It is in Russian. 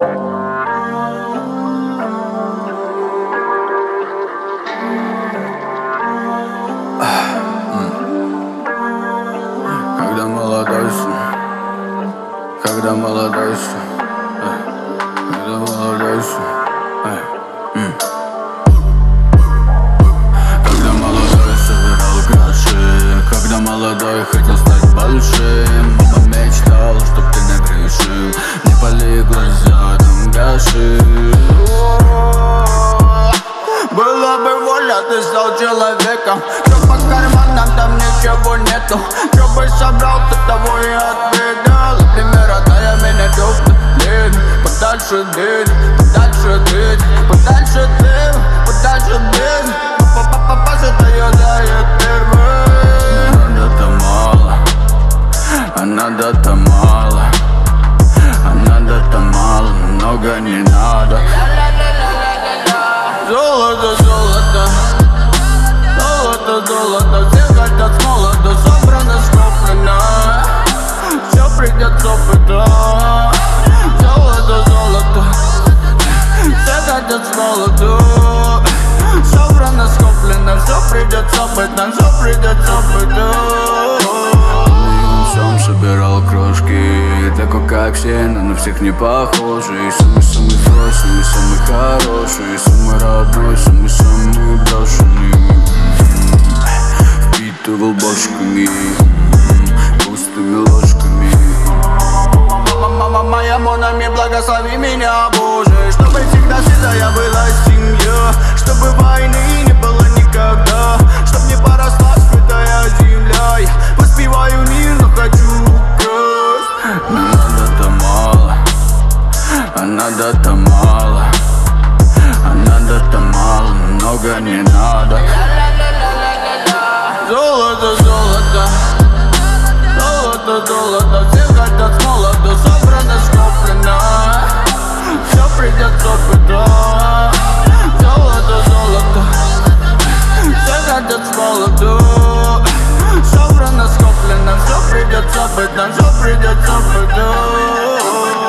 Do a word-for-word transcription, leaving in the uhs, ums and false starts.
Когда молодой сын, когда молодой сын, когда молодой сын, когда молодой собирал гроши, когда молодой хотел стать большим. Мама мечтала, чтоб ты не грешил, не пали глаза, там гаши. Была бы воля, ты стал человеком. Что по карманам, там ничего нету. Что бы собрал, ты того и отведал. Примера, дай меня дёфта, блин. Подальше дым, подальше дым, подальше дым, подальше дым. Папа задает первым. Надо-то мало, а надо-то мало, а надо-то мало, много не надо. Золото, золото, золото, золото, все хотят с молода, собрано, скоплено, все придет с опыта. Золото, золото, все хотят с молода, собрано, скоплено, все придет с опыта, все придет с опыта. Сам собирал крошки, такой как все, но на всех не похожий. Самый-самый злой, самый-самый хороший, самый родной, самый-самый брошенный. Впитывал бошками, пустыми ложками. Мама моя, монами, благослови меня, Боже, чтобы всегда седая была семья, чтобы войны не было никогда, чтоб не поросла святая земля. Я воспеваю мир, но хочу украсть. Но надо-то мало, а надо-то мало, а надо-то мало, много не надо. Золото, золото, золото, золото, все хотят с молода, собрано, скоплено, все придет с опыта. Золото, золото, все хотят с молода, собрано, скоплено, все придет с опыта, все придет с опыта.